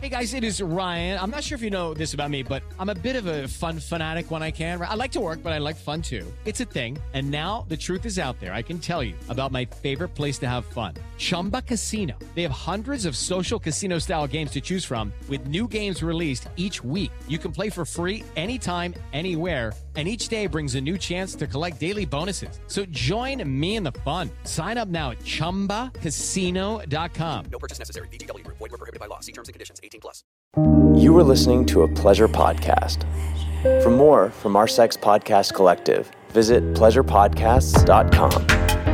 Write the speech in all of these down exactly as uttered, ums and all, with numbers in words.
Hey guys, it is Ryan. I'm not sure if you know this about me, but I'm a bit of a fun fanatic when I can. I like to work, but I like fun too. It's a thing. And now the truth is out there. I can tell you about my favorite place to have fun. Chumba Casino. They have hundreds of social casino style games to choose from with new games released each week. You can play for free anytime, anywhere. And each day brings a new chance to collect daily bonuses. So join me in the fun. Sign up now at chumba casino dot com. No purchase necessary. V G W Group. Void where prohibited by law. See terms and conditions. eighteen plus. You are listening to a Pleasure Podcast. For more from our Sex Podcast Collective, visit pleasure podcasts dot com.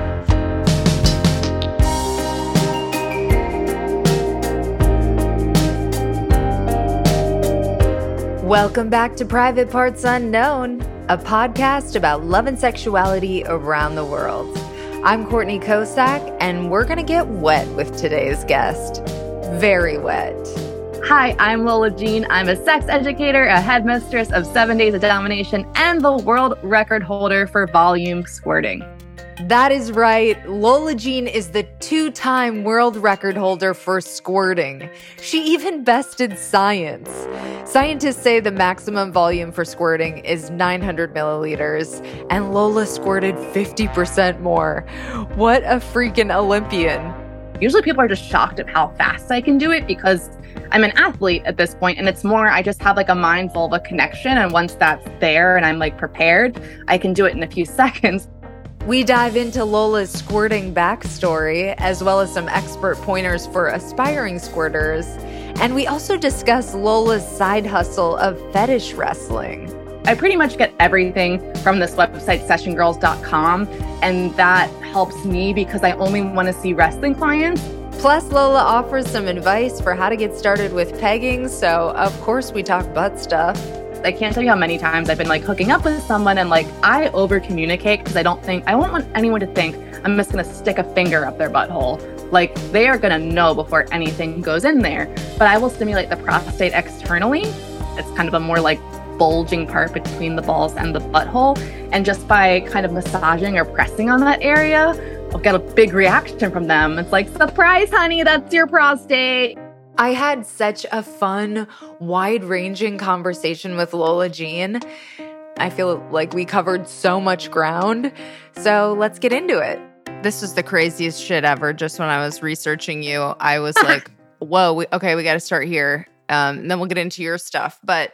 Welcome back to Private Parts Unknown, a podcast about love and sexuality around the world. I'm Courtney Kosak, and we're going to get wet with today's guest. Very wet. Hi, I'm Lola Jean. I'm a sex educator, a headmistress of Seven Days of Domination, and the world record holder for volume squirting. That is right. Lola Jean is the two-time world record holder for squirting. She even bested science. Scientists say the maximum volume for squirting is nine hundred milliliters, and Lola squirted fifty percent more. What a freaking Olympian. Usually people are just shocked at how fast I can do it because I'm an athlete at this point, and it's more I just have like a mind full of a connection, and once that's there and I'm like prepared, I can do it in a few seconds. We dive into Lola's squirting backstory, as well as some expert pointers for aspiring squirters. And we also discuss Lola's side hustle of fetish wrestling. I pretty much get everything from this website, session girls dot com, and that helps me because I only want to see wrestling clients. Plus, Lola offers some advice for how to get started with pegging, so of course we talk butt stuff. I can't tell you how many times I've been like hooking up with someone and like I over communicate because I don't think, I won't want anyone to think I'm just going to stick a finger up their butthole. Like they are going to know before anything goes in there, but I will stimulate the prostate externally. It's kind of a more like bulging part between the balls and the butthole. And just by kind of massaging or pressing on that area, I'll get a big reaction from them. It's like, surprise, honey, that's your prostate. I had such a fun, wide-ranging conversation with Lola Jean. I feel like we covered so much ground. So let's get into it. This was the craziest shit ever. Just when I was researching you, I was like, whoa, we, okay, we got to start here. Um, and then we'll get into your stuff. But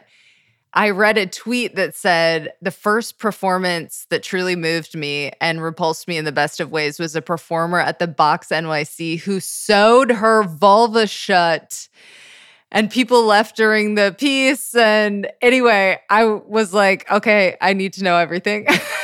I read a tweet that said, the first performance that truly moved me and repulsed me in the best of ways was a performer at the Box N Y C who sewed her vulva shut. And people left during the piece. And anyway, I was like, okay, I need to know everything.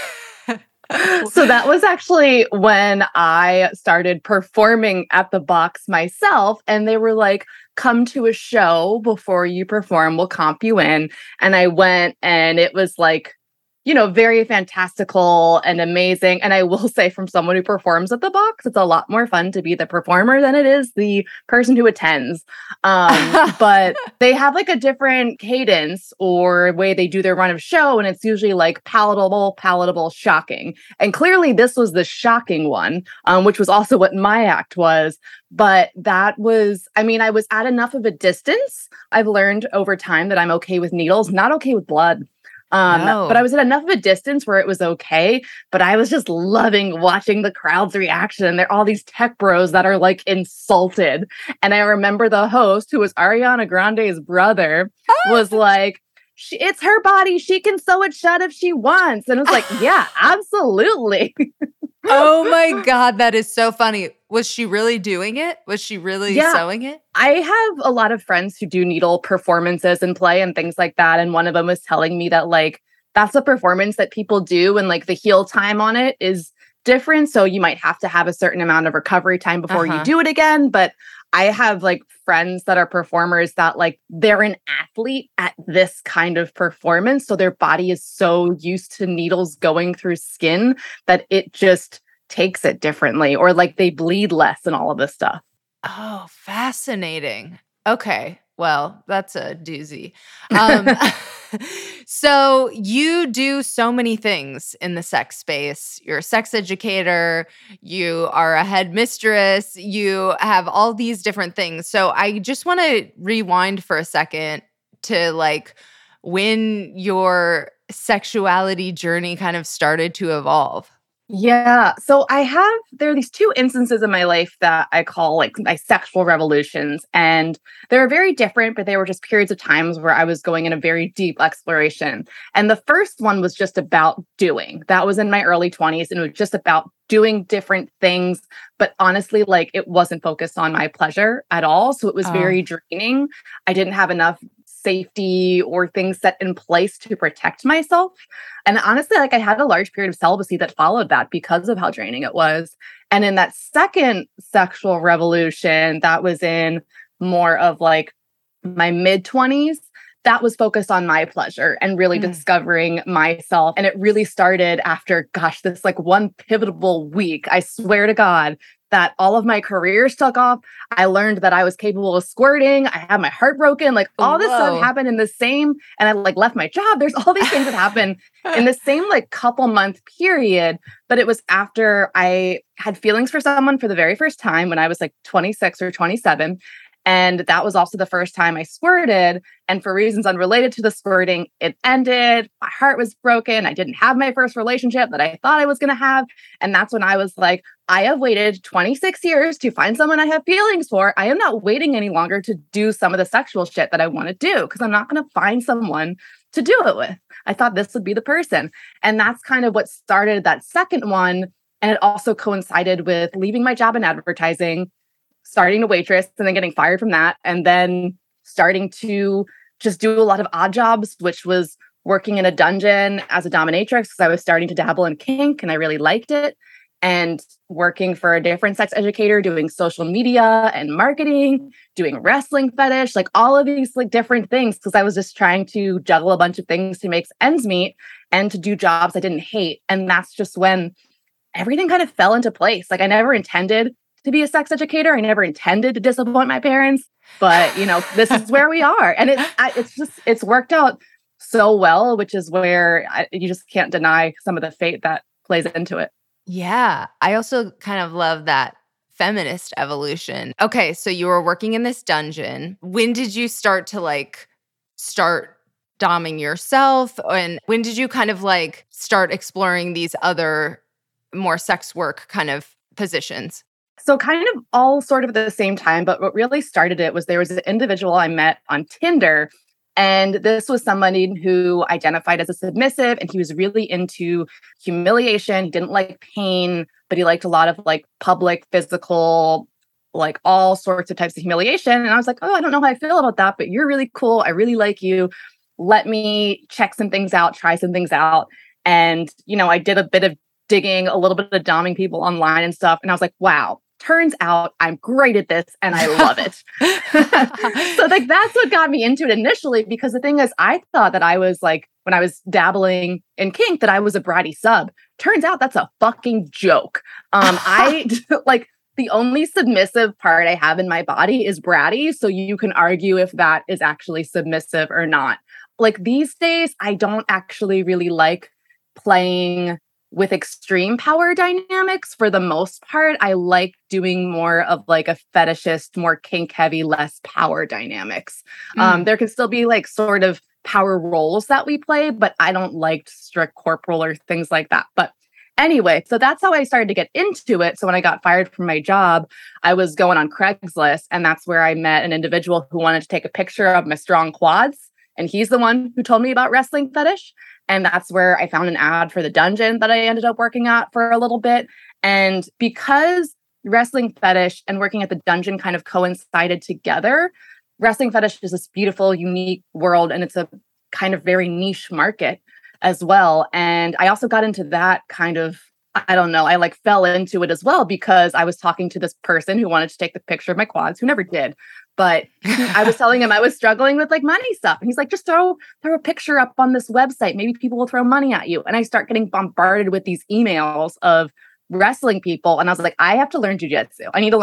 So that was actually when I started performing at the Box myself. And they were like, come to a show before you perform, we'll comp you in. And I went, and it was like, you know, very fantastical and amazing. And I will say, from someone who performs at the Box, it's a lot more fun to be the performer than it is the person who attends. Um, but they have like a different cadence or way they do their run of show. And it's usually like palatable, palatable, shocking. And clearly this was the shocking one, um, which was also what my act was. But that was, I mean, I was at enough of a distance. I've learned over time that I'm okay with needles, not okay with blood. Um, no. But I was at enough of a distance where it was okay. But I was just loving watching the crowd's reaction. And there are all these tech bros that are like insulted. And I remember the host, who was Ariana Grande's brother, was like, she, it's her body. She can sew it shut if she wants. And it's like, yeah, absolutely. Oh my God, that is so funny. Was she really doing it? Was she really yeah. sewing it? I have a lot of friends who do needle performances and play and things like that. And one of them was telling me that like, that's a performance that people do. And like the heal time on it is different. So you might have to have a certain amount of recovery time before uh-huh. you do it again. But I have like friends that are performers that like they're an athlete at this kind of performance. So their body is so used to needles going through skin that it just takes it differently, or like they bleed less and all of this stuff. Oh, fascinating. Okay. Well, that's a doozy. Um, So you do so many things in the sex space. You're a sex educator, you are a headmistress, you have all these different things. So I just want to rewind for a second to like when your sexuality journey kind of started to evolve. Yeah. So I have, there are these two instances in my life that I call like my sexual revolutions. And they were very different, but they were just periods of times where I was going in a very deep exploration. And the first one was just about doing. That was in my early twenties. And it was just about doing different things. But honestly, like it wasn't focused on my pleasure at all. So it was Oh. very draining. I didn't have enough safety or things set in place to protect myself. And honestly, like I had a large period of celibacy that followed that because of how draining it was. And in that second sexual revolution, that was in more of like my mid twenties, that was focused on my pleasure and really Mm. discovering myself. And it really started after, gosh, this like one pivotal week. I swear to God, that all of my careers took off. I learned that I was capable of squirting. I had my heart broken. Like all this Whoa. stuff happened in the same, and I like left my job. There's all these things that happen in the same like couple month period. But it was after I had feelings for someone for the very first time when I was like twenty-six or twenty-seven. And that was also the first time I squirted. And for reasons unrelated to the squirting, it ended. My heart was broken. I didn't have my first relationship that I thought I was going to have. And that's when I was like, I have waited twenty-six years to find someone I have feelings for. I am not waiting any longer to do some of the sexual shit that I want to do because I'm not going to find someone to do it with. I thought this would be the person. And that's kind of what started that second one. And it also coincided with leaving my job in advertising, starting to waitress and then getting fired from that. And then starting to just do a lot of odd jobs, which was working in a dungeon as a dominatrix because I was starting to dabble in kink and I really liked it. And working for a different sex educator, doing social media and marketing, doing wrestling fetish, like all of these like different things because I was just trying to juggle a bunch of things to make ends meet and to do jobs I didn't hate. And that's just when everything kind of fell into place. Like I never intended to be a sex educator. I never intended to disappoint my parents, but you know, this is where we are. And it's, I, it's just, it's worked out so well, which is where I, you just can't deny some of the fate that plays into it. Yeah. I also kind of love that feminist evolution. Okay. So you were working in this dungeon. When did you start to like start doming yourself? And when did you kind of like start exploring these other more sex work kind of positions? So kind of all sort of at the same time, but what really started it was there was an individual I met on Tinder. And this was somebody who identified as a submissive, and he was really into humiliation. He didn't like pain, but he liked a lot of like public, physical, like all sorts of types of humiliation. And I was like, oh, I don't know how I feel about that, but you're really cool. I really like you. Let me check some things out, try some things out. And, you know, I did a bit of digging, a little bit of doming people online and stuff. And I was like, wow. Turns out I'm great at this and I love it. So like that's what got me into it initially, because the thing is, I thought that I was like, when I was dabbling in kink, that I was a bratty sub. Turns out that's a fucking joke. Um, I like the only submissive part I have in my body is bratty. So you can argue if that is actually submissive or not. Like these days, I don't actually really like playing with extreme power dynamics. For the most part, I like doing more of like a fetishist, more kink heavy, less power dynamics. Mm. Um, there can still be like sort of power roles that we play, but I don't like strict corporal or things like that. But anyway, so that's how I started to get into it. So when I got fired from my job, I was going on Craigslist, and that's where I met an individual who wanted to take a picture of my strong quads. And he's the one who told me about wrestling fetish. And that's where I found an ad for the dungeon that I ended up working at for a little bit. And because wrestling fetish and working at the dungeon kind of coincided together, wrestling fetish is this beautiful, unique world. And it's a kind of very niche market as well. And I also got into that kind of, I don't know, I like fell into it as well because I was talking to this person who wanted to take the picture of my quads, who never did. But I was telling him I was struggling with like money stuff. And he's like, just throw, throw a picture up on this website. Maybe people will throw money at you. And I start getting bombarded with these emails of wrestling people. And I was like, I have to learn jujitsu. I need to learn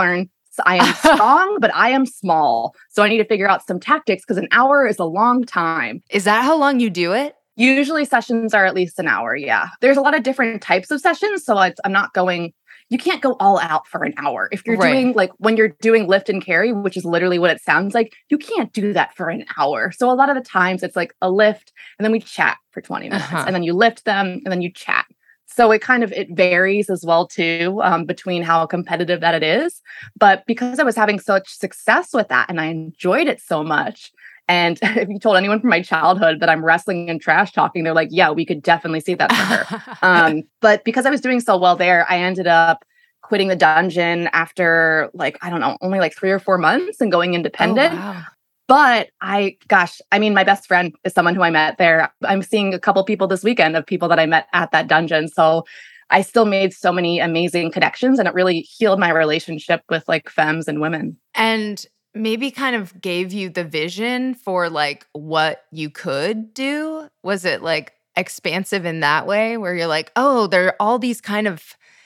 So I am strong, but I am small. So I need to figure out some tactics because an hour is a long time. Is that how long you do it? Usually sessions are at least an hour. Yeah. There's a lot of different types of sessions. So it's, I'm not going, you can't go all out for an hour. If you're Right. doing like when you're doing lift and carry, which is literally what it sounds like, you can't do that for an hour. So a lot of the times it's like a lift and then we chat for twenty minutes Uh-huh. and then you lift them and then you chat. So it kind of, it varies as well too, um, between how competitive that it is. But because I was having such success with that and I enjoyed it so much, and if you told anyone from my childhood that I'm wrestling and trash talking, they're like, yeah, we could definitely see that for her. um, but because I was doing so well there, I ended up quitting the dungeon after like, I don't know, only like three or four months and going independent. Oh, wow. But I, gosh, I mean, my best friend is someone who I met there. I'm seeing a couple people this weekend of people that I met at that dungeon. So I still made so many amazing connections and it really healed my relationship with like femmes and women. And maybe kind of gave you the vision for like what you could do? Was it like expansive in that way where you're like, oh, there are all these kind of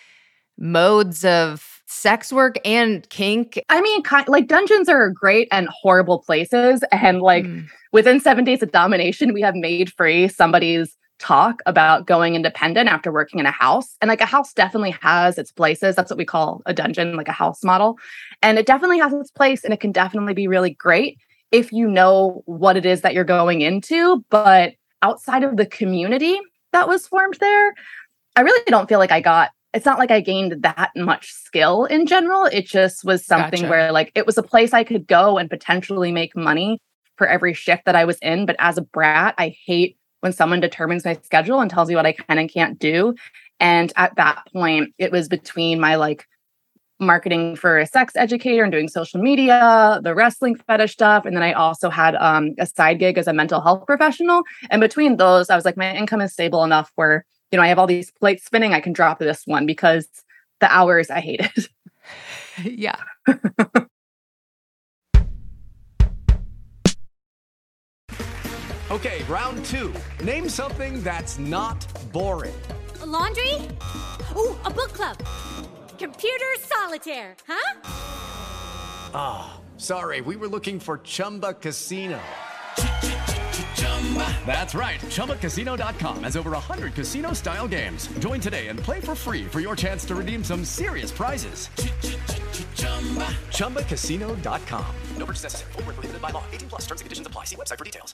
modes of sex work and kink? I mean, kind, like dungeons are great and horrible places. And like Mm. within seven days of domination, we have made free somebody's talk about going independent after working in a house. And like a house definitely has its places. That's what we call a dungeon, like a house model. And it definitely has its place and it can definitely be really great if you know what it is that you're going into. But outside of the community that was formed there, I really don't feel like I got, it's not like I gained that much skill in general. It just was something Gotcha. where like it was a place I could go and potentially make money for every shift that I was in. But as a brat, I hate when someone determines my schedule and tells me what I can and can't do. And at that point, it was between my like marketing for a sex educator and doing social media, the wrestling fetish stuff. And then I also had um, a side gig as a mental health professional. And between those, I was like, my income is stable enough where, you know, I have all these plates spinning. I can drop this one because the hours I hated. Yeah. Okay, round two. Name something that's not boring. A laundry? Ooh, a book club. Computer solitaire, huh? Ah, sorry, we were looking for Chumba Casino. That's right, Chumba Casino dot com has over one hundred casino-style games. Join today and play for free for your chance to redeem some serious prizes. Chumba Casino dot com. No purchase necessary. Void where prohibited by law. eighteen plus terms and conditions apply. See website for details.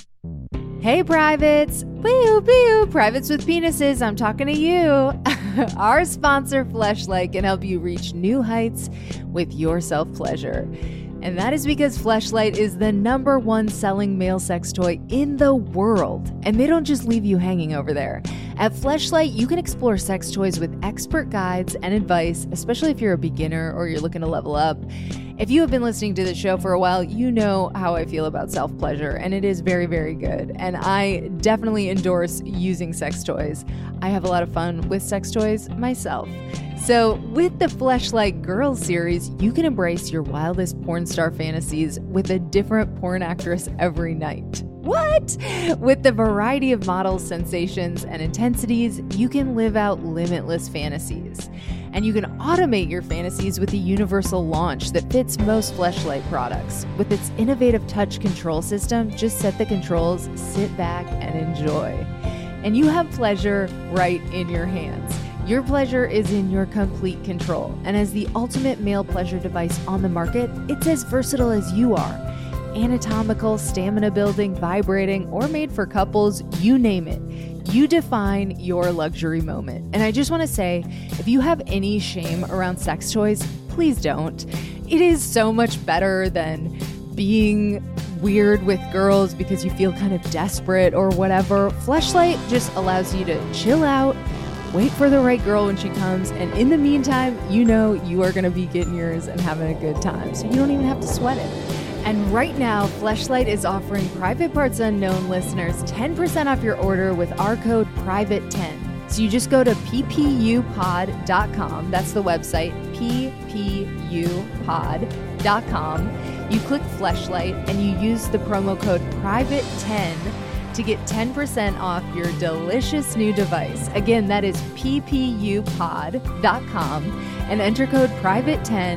Hey, privates. Boo, boo, privates with penises. I'm talking to you. Our sponsor, Fleshlight, can help you reach new heights with your self-pleasure. And that is because Fleshlight is the number one selling male sex toy in the world. And they don't just leave you hanging over there. At Fleshlight, you can explore sex toys with expert guides and advice, especially if you're a beginner or you're looking to level up. If you have been listening to the show for a while, you know how I feel about self-pleasure, and it is very, very good. And I definitely endorse using sex toys. I have a lot of fun with sex toys myself. So with the Fleshlight Girls series, you can embrace your wildest porn star fantasies with a different porn actress every night. What? With the variety of models, sensations, and intensities, you can live out limitless fantasies. And you can automate your fantasies with the universal launch that fits most Fleshlight products. With its innovative touch control system, just set the controls, sit back, and enjoy. And you have pleasure right in your hands. Your pleasure is in your complete control. And as the ultimate male pleasure device on the market, it's as versatile as you are. Anatomical, stamina building, vibrating, or made for couples, you name it. You define your luxury moment. And I just want to say, if you have any shame around sex toys, please don't. It is so much better than being weird with girls because you feel kind of desperate or whatever. Fleshlight just allows you to chill out, wait for the right girl when she comes, and in the meantime, you know you are going to be getting yours and having a good time. So you don't even have to sweat it. And right now, Fleshlight is offering Private Parts Unknown listeners ten percent off your order with our code private ten. So you just go to p p u pod dot com. That's the website, p p u pod dot com. You click Fleshlight and you use the promo code private ten to get ten percent off your delicious new device. Again, that is p p u pod dot com and enter code private ten.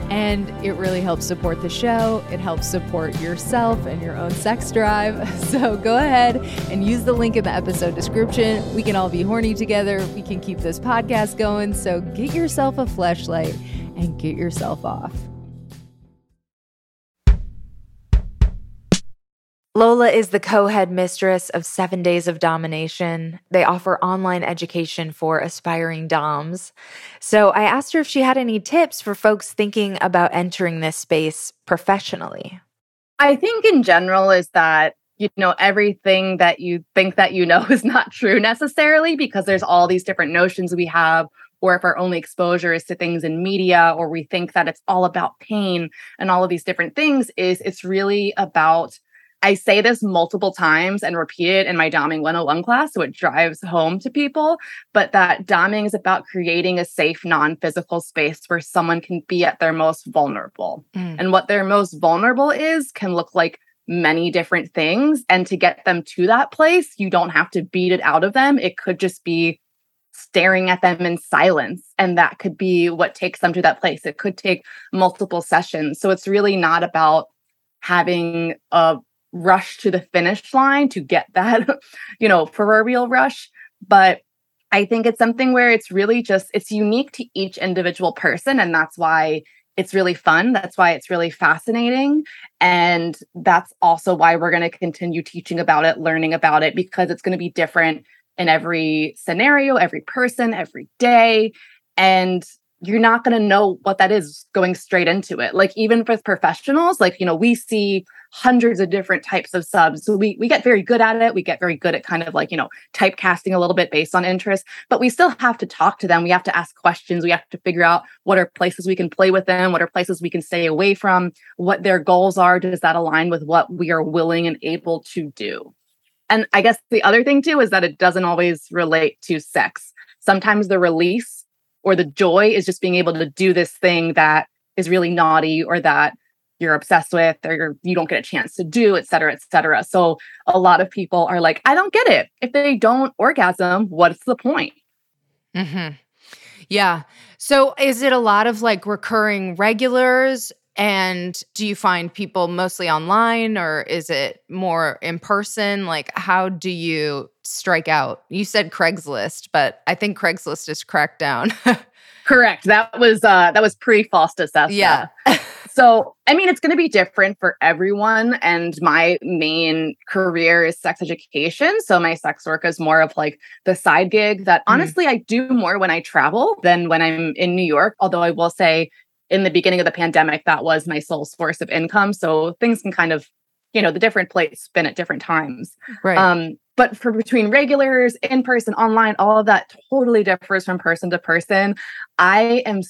And it really helps support the show. It helps support yourself and your own sex drive. So go ahead and use the link in the episode description. We can all be horny together. We can keep this podcast going. So get yourself a fleshlight and get yourself off. Lola is the co-head mistress of Seven Days of Domination. They offer online education for aspiring doms. So I asked her if she had any tips for folks thinking about entering this space professionally. I think in general is that, you know, everything that you think that you know is not true necessarily, because there's all these different notions we have, or if our only exposure is to things in media, or we think that it's all about pain and all of these different things, is it's really about, I say this multiple times and repeat it in my Doming one oh one class, so it drives home to people, but that doming is about creating a safe, non-physical space where someone can be at their most vulnerable. Mm. And what their most vulnerable is can look like many different things. And to get them to that place, you don't have to beat it out of them. It could just be staring at them in silence. And that could be what takes them to that place. It could take multiple sessions. So it's really not about having a rush to the finish line to get that, you know, proverbial rush. But I think it's something where it's really just, it's unique to each individual person. And that's why it's really fun. That's why it's really fascinating. And that's also why we're going to continue teaching about it, learning about it, because it's going to be different in every scenario, every person, every day. And you're not going to know what that is going straight into it. Like even for professionals, like, you know, we see hundreds of different types of subs. So we we get very good at it. We get very good at kind of like, you know, typecasting a little bit based on interest, but we still have to talk to them. We have to ask questions. We have to figure out what are places we can play with them, what are places we can stay away from, what their goals are. Does that align with what we are willing and able to do? And I guess the other thing too is that it doesn't always relate to sex. Sometimes the release or the joy is just being able to do this thing that is really naughty or that you're obsessed with or you're, you don't get a chance to do, et cetera, et cetera. So a lot of people are like, I don't get it. If they don't orgasm, what's the point? Mm-hmm. Yeah. So is it a lot of like recurring regulars? And do you find people mostly online or is it more in person? Like, how do you strike out? You said Craigslist, but I think Craigslist is cracked down. Correct. That was uh, that was pre-Fosta Sesta. Yeah. So, I mean, it's going to be different for everyone. And my main career is sex education. So my sex work is more of like the side gig that honestly mm. I do more when I travel than when I'm in New York. Although I will say, in the beginning of the pandemic, that was my sole source of income. So things can kind of, you know, the different plates spin at different times. Right. Um, but for between regulars, in person, online, all of that totally differs from person to person. I am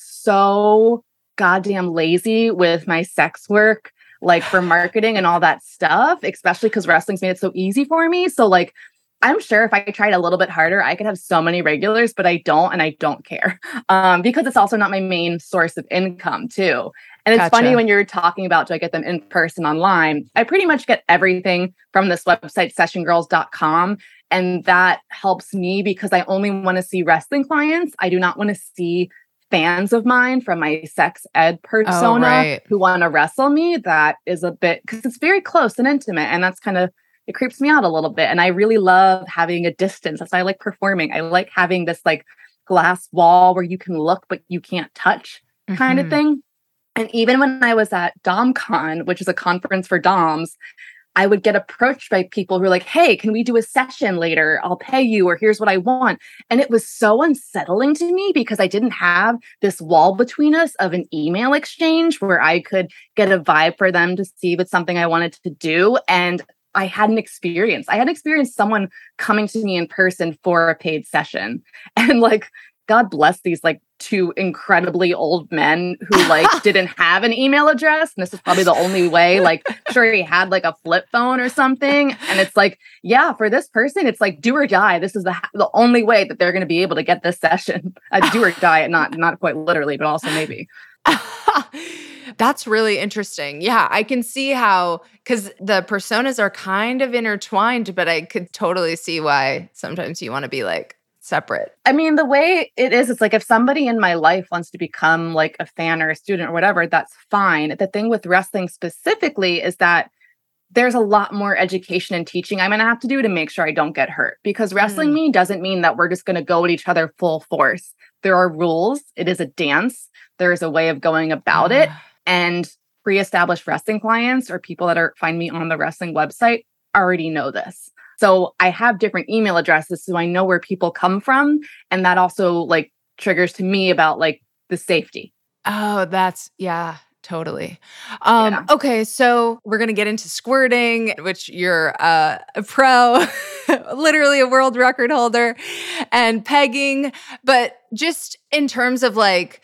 so goddamn lazy with my sex work, like for marketing and all that stuff, especially because wrestling's made it so easy for me. So like, I'm sure if I tried a little bit harder, I could have so many regulars, but I don't, and I don't care um, because it's also not my main source of income too. And it's Gotcha. funny when you're talking about, do I get them in person, online? I pretty much get everything from this website, session girls dot com. And that helps me because I only want to see wrestling clients. I do not want to see fans of mine from my sex ed persona oh, right. who want to wrestle me. That is a bit, because it's very close and intimate. And that's kind of, it creeps me out a little bit. And I really love having a distance. That's why I like performing. I like having this like glass wall where you can look, but you can't touch kind mm-hmm. of thing. And even when I was at DomCon, which is a conference for doms, I would get approached by people who were like, hey, can we do a session later? I'll pay you, or here's what I want. And it was so unsettling to me because I didn't have this wall between us of an email exchange where I could get a vibe for them to see if it's something I wanted to do. And I had an experience. I had experienced someone coming to me in person for a paid session. And like, God bless these like two incredibly old men who like didn't have an email address. And this is probably the only way, like sure he had like a flip phone or something. And it's like, yeah, for this person, it's like do or die. This is the the only way that they're going to be able to get this session. Uh, do or die, not, not quite literally, but also maybe. That's really interesting. Yeah, I can see how, because the personas are kind of intertwined, but I could totally see why sometimes you want to be like, separate? I mean, the way it is, it's like if somebody in my life wants to become like a fan or a student or whatever, that's fine. The thing with wrestling specifically is that there's a lot more education and teaching I'm going to have to do to make sure I don't get hurt, because wrestling mm. me doesn't mean that we're just going to go at each other full force. There are rules. It is a dance. There is a way of going about uh. it. And pre-established wrestling clients or people that are find me on the wrestling website already know this. So I have different email addresses, so I know where people come from. And that also like triggers to me about like the safety. Oh, that's, yeah. Totally. Um, yeah. Okay, so we're going to get into squirting, which you're uh, a pro, literally a world record holder, and pegging. But just in terms of like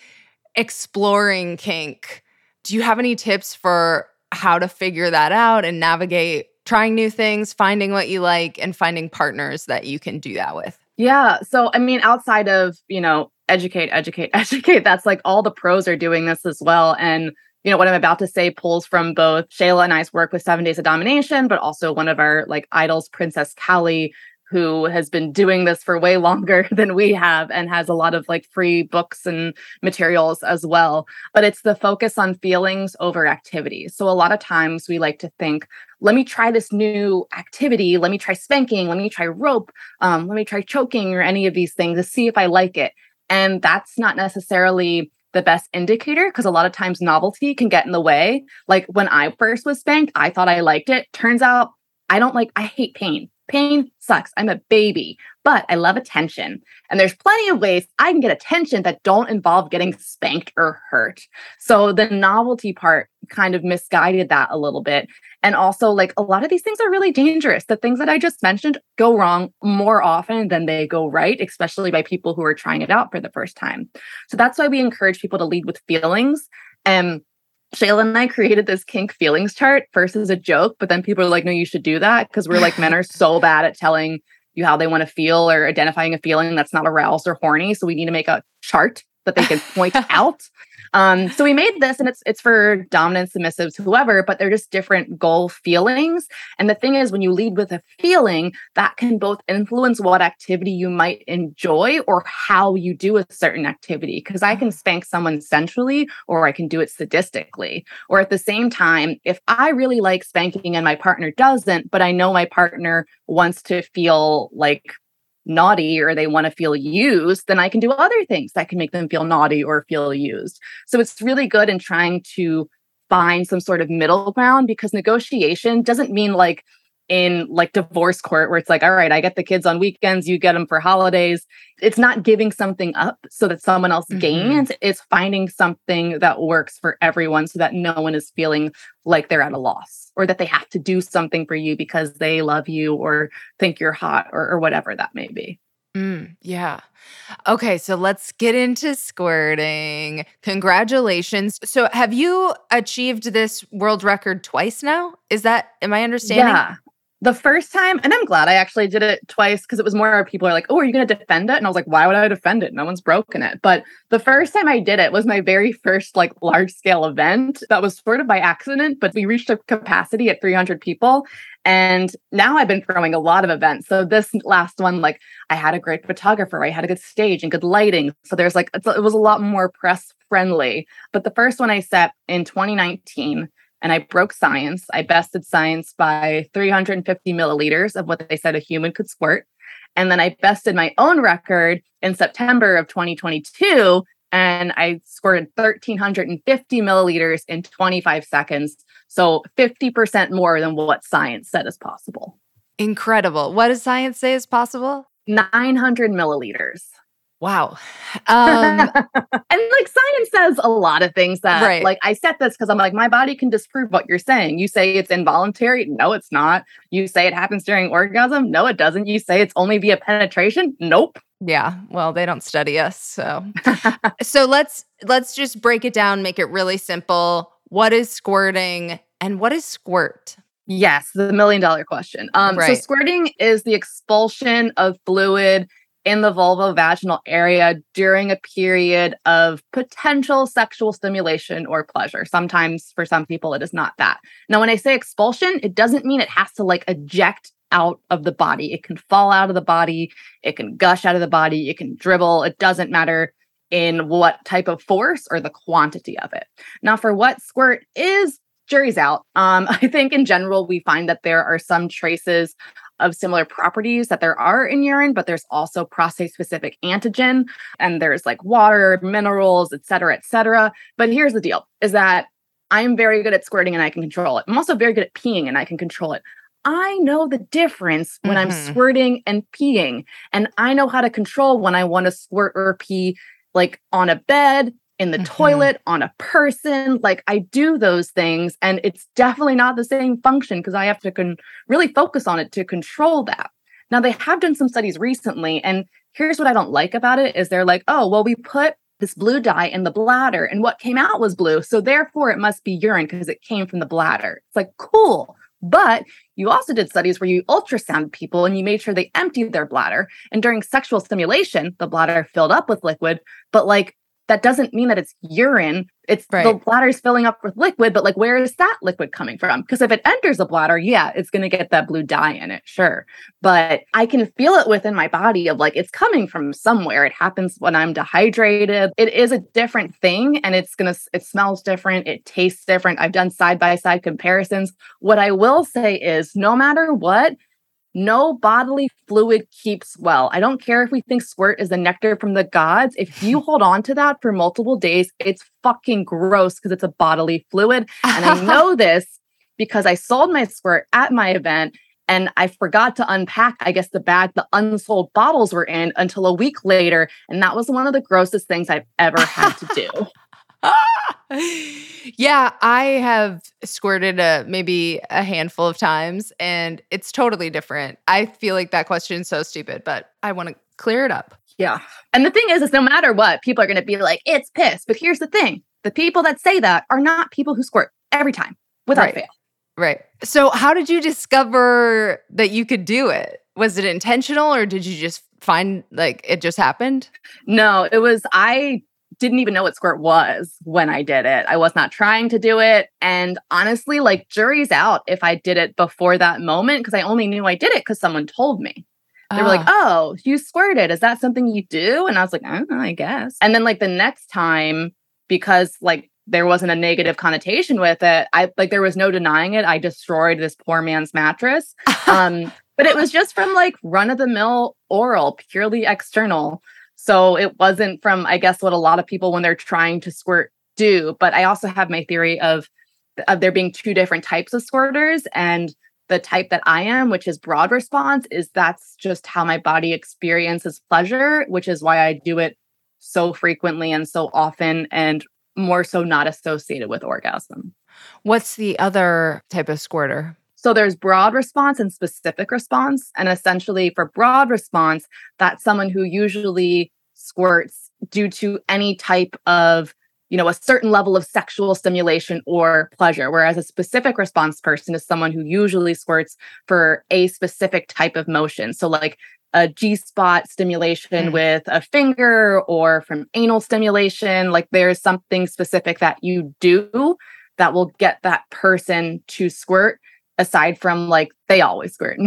exploring kink, do you have any tips for how to figure that out and navigate trying new things, finding what you like, and finding partners that you can do that with? Yeah. So, I mean, outside of, you know, educate, educate, educate, that's like all the pros are doing this as well. And you know, what I'm about to say pulls from both Shayla and I's work with Seven Days of Domination, but also one of our like idols, Princess Callie, who has been doing this for way longer than we have and has a lot of like free books and materials as well. But it's the focus on feelings over activities. So a lot of times we like to think, let me try this new activity. Let me try spanking. Let me try rope. Um, let me try choking or any of these things to see if I like it. And that's not necessarily the best indicator, because a lot of times novelty can get in the way. Like when I first was spanked, I thought I liked it. Turns out I don't like, I hate pain. Pain sucks. I'm a baby, but I love attention. And there's plenty of ways I can get attention that don't involve getting spanked or hurt. So the novelty part kind of misguided that a little bit. And also, like, a lot of these things are really dangerous. The things that I just mentioned go wrong more often than they go right, especially by people who are trying it out for the first time. So that's why we encourage people to lead with feelings. And Shayla and I created this kink feelings chart first as a joke, but then people are like, no, you should do that, because we're like, men are so bad at telling you how they want to feel or identifying a feeling that's not aroused or horny. So we need to make a chart that they can point out. Um, so we made this, and it's it's for dominant, submissives, whoever, but they're just different goal feelings. And the thing is, when you lead with a feeling, that can both influence what activity you might enjoy or how you do a certain activity. Because I can spank someone sensually, or I can do it sadistically. Or at the same time, if I really like spanking and my partner doesn't, but I know my partner wants to feel like naughty or they want to feel used, then I can do other things that can make them feel naughty or feel used. So it's really good in trying to find some sort of middle ground, because negotiation doesn't mean like in like divorce court where it's like, all right, I get the kids on weekends, you get them for holidays. It's not giving something up so that someone else mm-hmm. gains. It's finding something that works for everyone so that no one is feeling like they're at a loss, or that they have to do something for you because they love you or think you're hot, or, or whatever that may be. Mm, yeah. Okay, so let's get into squirting. Congratulations. So have you achieved this world record twice now? Is that, am I understanding? Yeah. The first time, and I'm glad I actually did it twice, because it was more people are like, oh, are you going to defend it? And I was like, why would I defend it? No one's broken it. But the first time I did it was my very first like large scale event that was sort of by accident, but we reached a capacity at three hundred people. And now I've been throwing a lot of events. So this last one, like I had a great photographer, I had a good stage and good lighting. So there's like, it's, it was a lot more press friendly. But the first one I set in twenty nineteen, and I broke science. I bested science by three hundred fifty milliliters of what they said a human could squirt. And then I bested my own record in September of twenty twenty-two. And I squirted one thousand three hundred fifty milliliters in twenty-five seconds. So fifty percent more than what science said is possible. Incredible. What does science say is possible? nine hundred milliliters. Wow. Um, and like science says a lot of things that right. like I set this because I'm like, my body can disprove what you're saying. You say it's involuntary. No, it's not. You say it happens during orgasm. No, it doesn't. You say it's only via penetration. Nope. Yeah. Well, they don't study us. So, so let's, let's just break it down, make it really simple. What is squirting and what is squirt? Yes. The million dollar question. Um, right. So squirting is the expulsion of fluid in the vulvovaginal area during a period of potential sexual stimulation or pleasure. Sometimes for some people, it is not that. Now, when I say expulsion, it doesn't mean it has to like eject out of the body. It can fall out of the body. It can gush out of the body. It can dribble. It doesn't matter in what type of force or the quantity of it. Now, for what squirt is, jury's out. Um, I think in general, we find that there are some traces of similar properties that there are in urine, but there's also prostate-specific antigen, and there's like water, minerals, et cetera, et cetera. But here's the deal, is that I'm very good at squirting and I can control it. I'm also very good at peeing and I can control it. I know the difference when mm-hmm. I'm squirting and peeing, and I know how to control when I want to squirt or pee, like on a bed, in the mm-hmm. toilet, on a person. Like I do those things, and it's definitely not the same function because I have to con- really focus on it to control that. Now, they have done some studies recently, and here's what I don't like about it is they're like, oh, well, we put this blue dye in the bladder and what came out was blue, so therefore it must be urine because it came from the bladder. It's like, cool. But you also did studies where you ultrasound people and you made sure they emptied their bladder. And during sexual stimulation, the bladder filled up with liquid, but like, that doesn't mean that it's urine. It's right. The bladder's filling up with liquid, but like, where is that liquid coming from? Because if it enters the bladder, yeah, it's going to get that blue dye in it, sure. But I can feel it within my body of like, it's coming from somewhere. It happens when I'm dehydrated. It is a different thing, and it's going to, it smells different. It tastes different. I've done side-by-side comparisons. What I will say is no matter what, no bodily fluid keeps well. I don't care if we think squirt is the nectar from the gods. If you hold on to that for multiple days, it's fucking gross because it's a bodily fluid. And I know this because I sold my squirt at my event and I forgot to unpack, I guess, the bag the unsold bottles were in until a week later. And that was one of the grossest things I've ever had to do. Yeah, I have squirted a, maybe a handful of times, and it's totally different. I feel like that question is so stupid, but I want to clear it up. Yeah. And the thing is, is no matter what, people are going to be like, it's piss. But here's the thing. The people that say that are not people who squirt every time without right. fail. Right. So how did you discover that you could do it? Was it intentional, or did you just find like it just happened? No, it was, I didn't even know what squirt was when I did it. I was not trying to do it. And honestly, like jury's out if I did it before that moment, because I only knew I did it because someone told me. They were like, oh, you squirted. Is that something you do? And I was like, I don't know, I guess. And then like the next time, because like there wasn't a negative connotation with it, I like there was no denying it. I destroyed this poor man's mattress. Um, but it was just from like run-of-the-mill oral, purely external. So it wasn't from, I guess, what a lot of people when they're trying to squirt do. But I also have my theory of, of there being two different types of squirters. And the type that I am, which is broad response, is that's just how my body experiences pleasure, which is why I do it so frequently and so often, and more so not associated with orgasm. What's the other type of squirter? So there's broad response and specific response. And essentially for broad response, that's someone who usually squirts due to any type of, you know, a certain level of sexual stimulation or pleasure. Whereas a specific response person is someone who usually squirts for a specific type of motion. So like a G-spot stimulation mm. with a finger, or from anal stimulation, like there's something specific that you do that will get that person to squirt. Aside from like, they always squirt.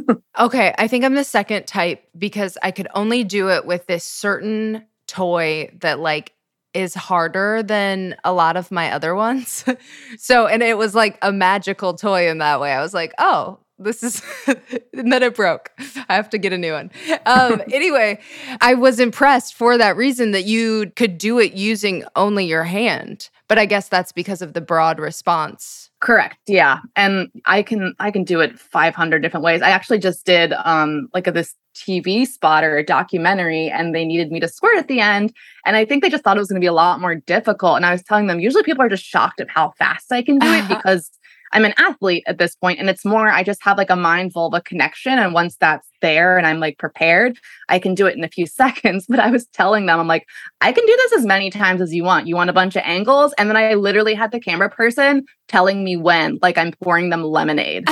Okay, I think I'm the second type because I could only do it with this certain toy that like is harder than a lot of my other ones. So, and it was like a magical toy in that way. I was like, oh, this is, and then it broke. I have to get a new one. Um, anyway, I was impressed for that reason that you could do it using only your hand. But I guess that's because of the broad response. Correct. Yeah. And I can I can do it five hundred different ways. I actually just did um like a, this T V spot or a documentary, and they needed me to squirt at the end. And I think they just thought it was going to be a lot more difficult. And I was telling them, usually people are just shocked at how fast I can do it because I'm an athlete at this point, and it's more, I just have like a mind vulva connection. And once that's there and I'm like prepared, I can do it in a few seconds. But I was telling them, I'm like, I can do this as many times as you want. You want a bunch of angles? And then I literally had the camera person telling me when, like I'm pouring them lemonade.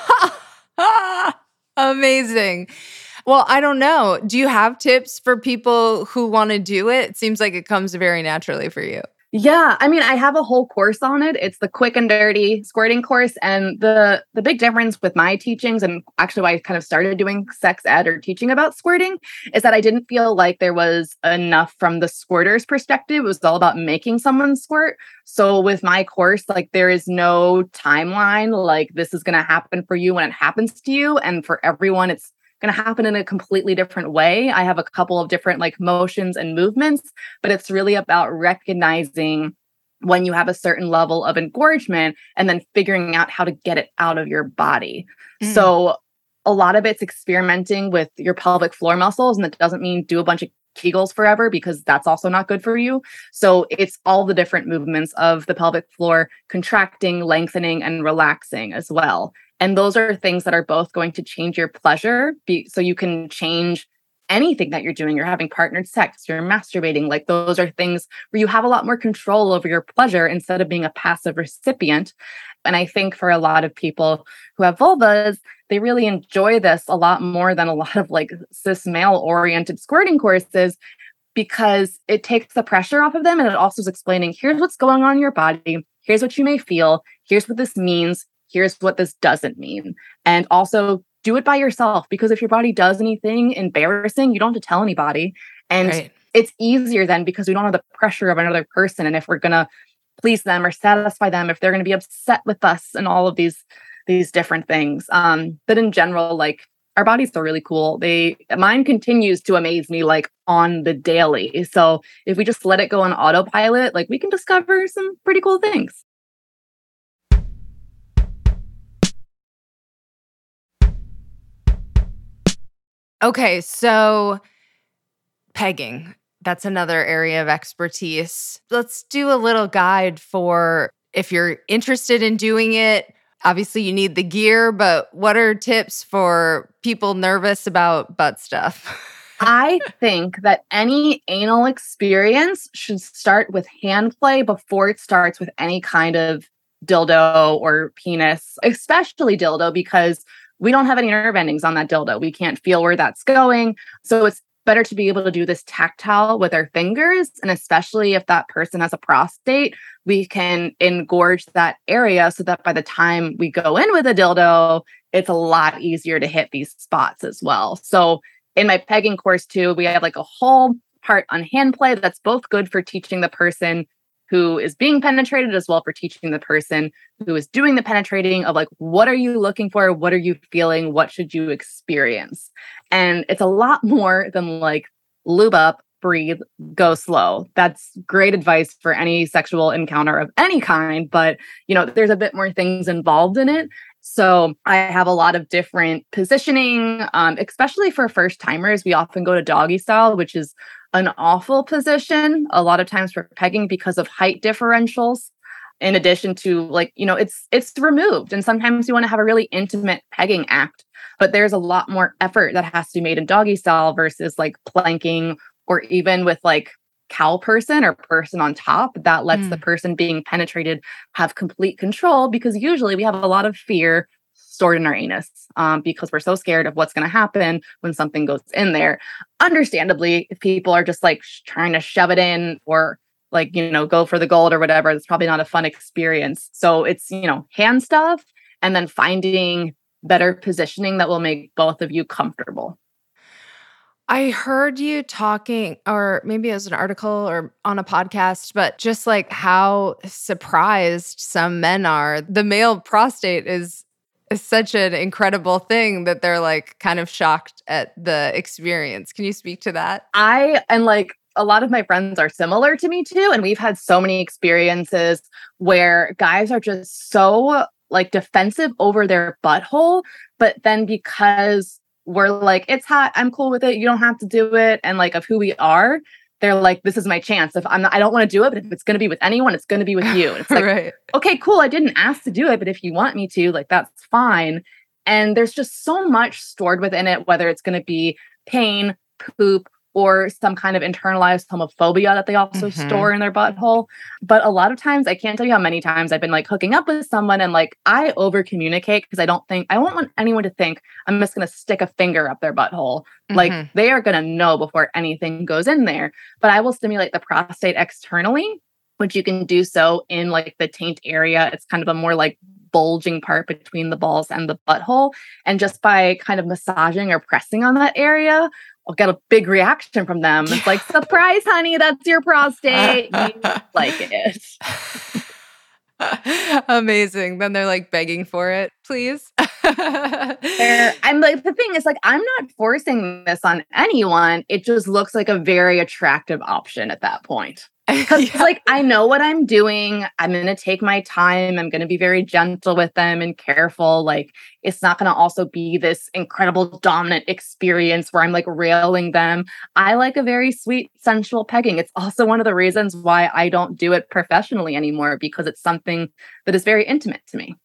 Amazing. Well, I don't know. Do you have tips for people who want to do it? It seems like it comes very naturally for you. Yeah, I mean, I have a whole course on it. It's the quick and dirty squirting course. And the the big difference with my teachings, and actually why I kind of started doing sex ed or teaching about squirting, is that I didn't feel like there was enough from the squirter's perspective. It was all about making someone squirt. So with my course, like there is no timeline, like this is going to happen for you when it happens to you. And for everyone, it's going to happen in a completely different way. I have a couple of different like motions and movements, but it's really about recognizing when you have a certain level of engorgement and then figuring out how to get it out of your body. Mm. So a lot of it's experimenting with your pelvic floor muscles, and that doesn't mean do a bunch of Kegels forever, because that's also not good for you. So it's all the different movements of the pelvic floor, contracting, lengthening, and relaxing as well. And those are things that are both going to change your pleasure. Be, so you can change anything that you're doing. You're having partnered sex, you're masturbating. Like those are things where you have a lot more control over your pleasure instead of being a passive recipient. And I think for a lot of people who have vulvas, they really enjoy this a lot more than a lot of like cis male oriented squirting courses, because it takes the pressure off of them. And it also is explaining, here's what's going on in your body. Here's what you may feel. Here's what this means. Here's what this doesn't mean. And also do it by yourself, because if your body does anything embarrassing, you don't have to tell anybody. And right. It's easier then because we don't have the pressure of another person. And if we're going to please them or satisfy them, if they're going to be upset with us and all of these, these different things. Um, but in general, like our bodies are really cool. They, mine continues to amaze me like on the daily. So if we just let it go on autopilot, like we can discover some pretty cool things. Okay, so pegging, that's another area of expertise. Let's do a little guide for if you're interested in doing it. Obviously, you need the gear, but what are tips for people nervous about butt stuff? I think that any anal experience should start with hand play before it starts with any kind of dildo or penis, especially dildo, because we don't have any nerve endings on that dildo. We can't feel where that's going. So it's better to be able to do this tactile with our fingers. And especially if that person has a prostate, we can engorge that area so that by the time we go in with a dildo, it's a lot easier to hit these spots as well. So in my pegging course too, we have like a whole part on hand play that's both good for teaching the person who is being penetrated as well for teaching the person who is doing the penetrating of like, what are you looking for? What are you feeling? What should you experience? And it's a lot more than like lube up, breathe, go slow. That's great advice for any sexual encounter of any kind, but you know, there's a bit more things involved in it. So I have a lot of different positioning, um, especially for first timers. We often go to doggy style, which is an awful position a lot of times for pegging because of height differentials. In addition to like, you know, it's it's removed. And sometimes you want to have a really intimate pegging act, but there's a lot more effort that has to be made in doggy style versus like planking or even with like cow person or person on top that lets mm. the person being penetrated have complete control, because usually we have a lot of fear stored in our anus um, because we're so scared of what's going to happen when something goes in there. Understandably, if people are just like sh- trying to shove it in or like, you know, go for the gold or whatever, it's probably not a fun experience. So it's, you know, hand stuff and then finding better positioning that will make both of you comfortable. I heard you talking, or maybe it was an article or on a podcast, but just like how surprised some men are. The male prostate is, is such an incredible thing that they're like kind of shocked at the experience. Can you speak to that? I, and like a lot of my friends are similar to me too. And we've had so many experiences where guys are just so like defensive over their butthole, but then because we're like, it's hot, I'm cool with it, you don't have to do it. And like of who we are, they're like, this is my chance. If I'm not, I don't want to do it, but if it's going to be with anyone, it's going to be with you. And it's like, right. Okay, cool. I didn't ask to do it, but if you want me to, like, that's fine. And there's just so much stored within it, whether it's going to be pain, poop, or some kind of internalized homophobia that they also mm-hmm. store in their butthole. But a lot of times, I can't tell you how many times I've been like hooking up with someone and like I over communicate because I don't think, I won't want anyone to think I'm just going to stick a finger up their butthole. Mm-hmm. Like they are going to know before anything goes in there. But I will stimulate the prostate externally which you can do so in like the taint area. It's kind of a more like bulging part between the balls and the butthole. And just by kind of massaging or pressing on that area, I'll get a big reaction from them. It's like, surprise, honey, that's your prostate. You like it. Amazing. Then they're like begging for it, please. They're, I'm like, the thing is like, I'm not forcing this on anyone. It just looks like a very attractive option at that point. Because yeah. like, I know what I'm doing. I'm going to take my time. I'm going to be very gentle with them and careful. Like, it's not going to also be this incredible dominant experience where I'm like railing them. I like a very sweet, sensual pegging. It's also one of the reasons why I don't do it professionally anymore, because it's something that is very intimate to me.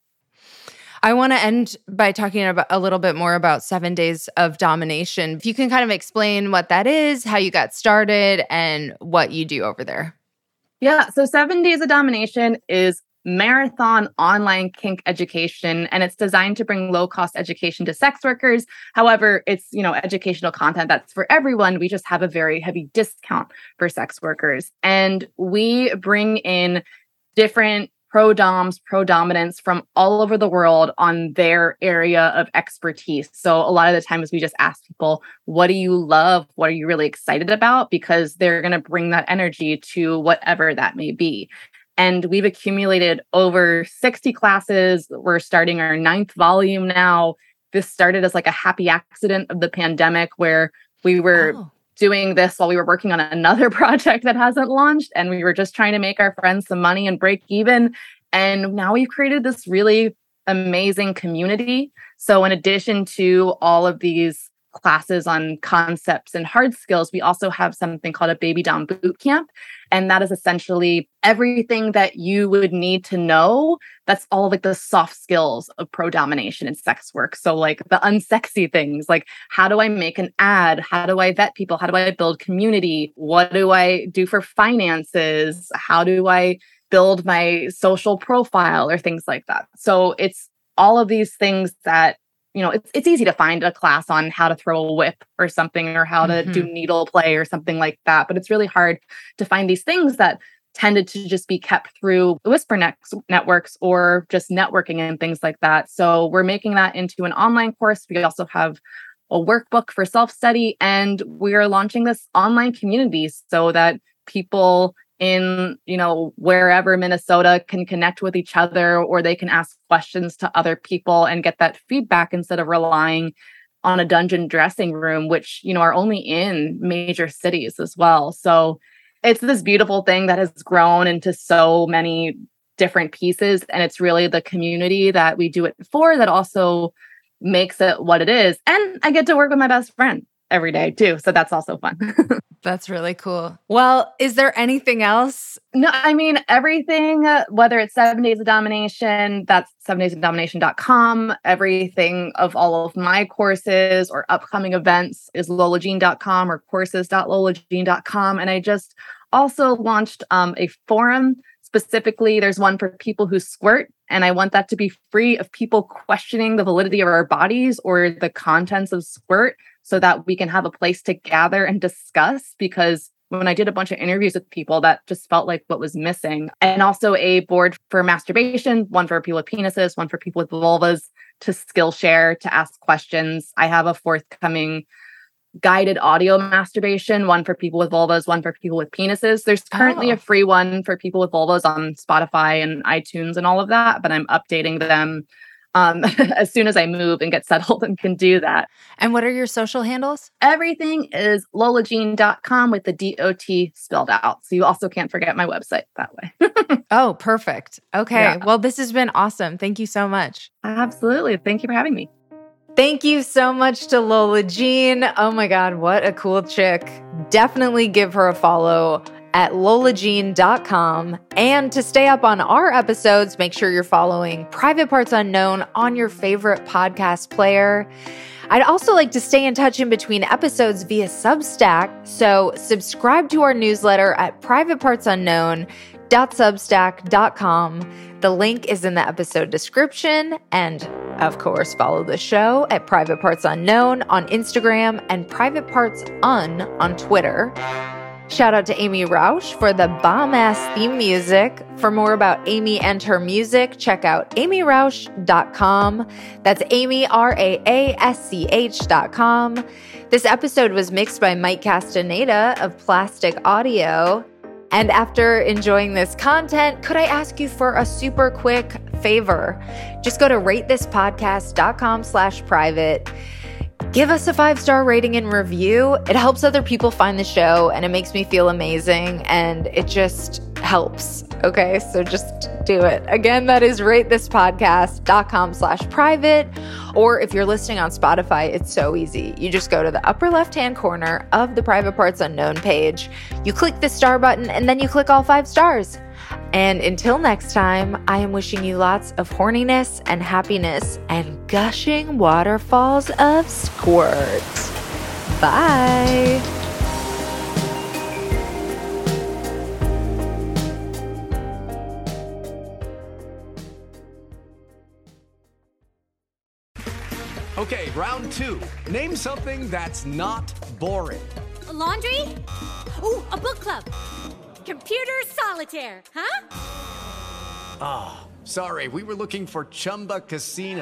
I want to end by talking about a little bit more about Seven Days of Domination. If you can kind of explain what that is, how you got started, and what you do over there. Yeah, so Seven Days of Domination is marathon online kink education, and it's designed to bring low-cost education to sex workers. However, it's, you know, educational content that's for everyone. We just have a very heavy discount for sex workers. And we bring in different pro-doms, pro-dominants from all over the world on their area of expertise. So a lot of the times we just ask people, what do you love? What are you really excited about? Because they're going to bring that energy to whatever that may be. And we've accumulated over sixty classes. We're starting our ninth volume now. This started as like a happy accident of the pandemic where we were oh. doing this while we were working on another project that hasn't launched. And we were just trying to make our friends some money and break even. And now we've created this really amazing community. So in addition to all of these classes on concepts and hard skills, we also have something called a Baby Dom Boot Camp. And that is essentially everything that you would need to know. That's all like the soft skills of pro domination and sex work. So like the unsexy things, like how do I make an ad? How do I vet people? How do I build community? What do I do for finances? How do I build my social profile or things like that? So it's all of these things that, you know, it's it's easy to find a class on how to throw a whip or something, or how to mm-hmm. do needle play or something like that. But it's really hard to find these things that tended to just be kept through Whisper net- networks or just networking and things like that. So we're making that into an online course. We also have a workbook for self-study, and we're launching this online community so that people in, you know, wherever Minnesota can connect with each other, or they can ask questions to other people and get that feedback instead of relying on a dungeon dressing room, which, you know, are only in major cities as well. So it's this beautiful thing that has grown into so many different pieces. And it's really the community that we do it for that also makes it what it is. And I get to work with my best friend every day too. So that's also fun. That's really cool. Well, is there anything else? No, I mean, everything, uh, whether it's Seven Days of Domination, that's seven days of domination dot com. Everything of all of my courses or upcoming events is lola jean dot com or courses dot lola jean dot com. And I just also launched um, a forum. Specifically, there's one for people who squirt, and I want that to be free of people questioning the validity of our bodies or the contents of squirt, so that we can have a place to gather and discuss. Because when I did a bunch of interviews with people, that just felt like what was missing. And also a board for masturbation, one for people with penises, one for people with vulvas, to Skillshare, to ask questions. I have a forthcoming guided audio masturbation, one for people with vulvas, one for people with penises. There's currently oh. a free one for people with vulvas on Spotify and iTunes and all of that, but I'm updating them um, as soon as I move and get settled and can do that. And what are your social handles? Everything is lola jean dot com with the D O T spelled out. So you also can't forget my website that way. Oh, perfect. Okay. Yeah. Well, this has been awesome. Thank you so much. Absolutely. Thank you for having me. Thank you so much to Lola Jean. Oh my God, what a cool chick. Definitely give her a follow at lola jean dot com. And to stay up on our episodes, make sure you're following Private Parts Unknown on your favorite podcast player. I'd also like to stay in touch in between episodes via Substack. So subscribe to our newsletter at private parts unknown dot substack dot com. The link is in the episode description. And of course, follow the show at Private Parts Unknown on Instagram and Private Parts Un on Twitter. Shout out to Amy Rausch for the bomb-ass theme music. For more about Amy and her music, check out amy rausch dot com. That's Amy, R A A S C H dot com. This episode was mixed by Mike Castaneda of Plastic Audio. And after enjoying this content, could I ask you for a super quick favor? Just go to ratethispodcast.com slash private. Give us a five-star rating and review. It helps other people find the show, and it makes me feel amazing, and it just helps. Okay, so just do it. Again, that is ratethispodcast.com slash private. Or if you're listening on Spotify, it's so easy. You just go to the upper left-hand corner of the Private Parts Unknown page. You click the star button, and then you click all five stars. And until next time, I am wishing you lots of horniness and happiness and gushing waterfalls of squirt. Bye. Okay, round two. Name something that's not boring. A laundry? Ooh, a book club. Computer solitaire, huh? Ah, oh, sorry, we were looking for Chumba Casino.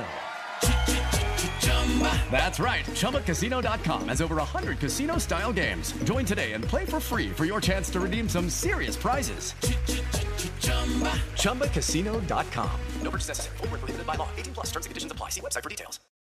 That's right, Chumba Casino dot com has over one hundred casino-style games. Join today and play for free for your chance to redeem some serious prizes. Chumba Casino dot com. No purchase necessary. Void where prohibited by law. eighteen plus terms and conditions apply. See website for details.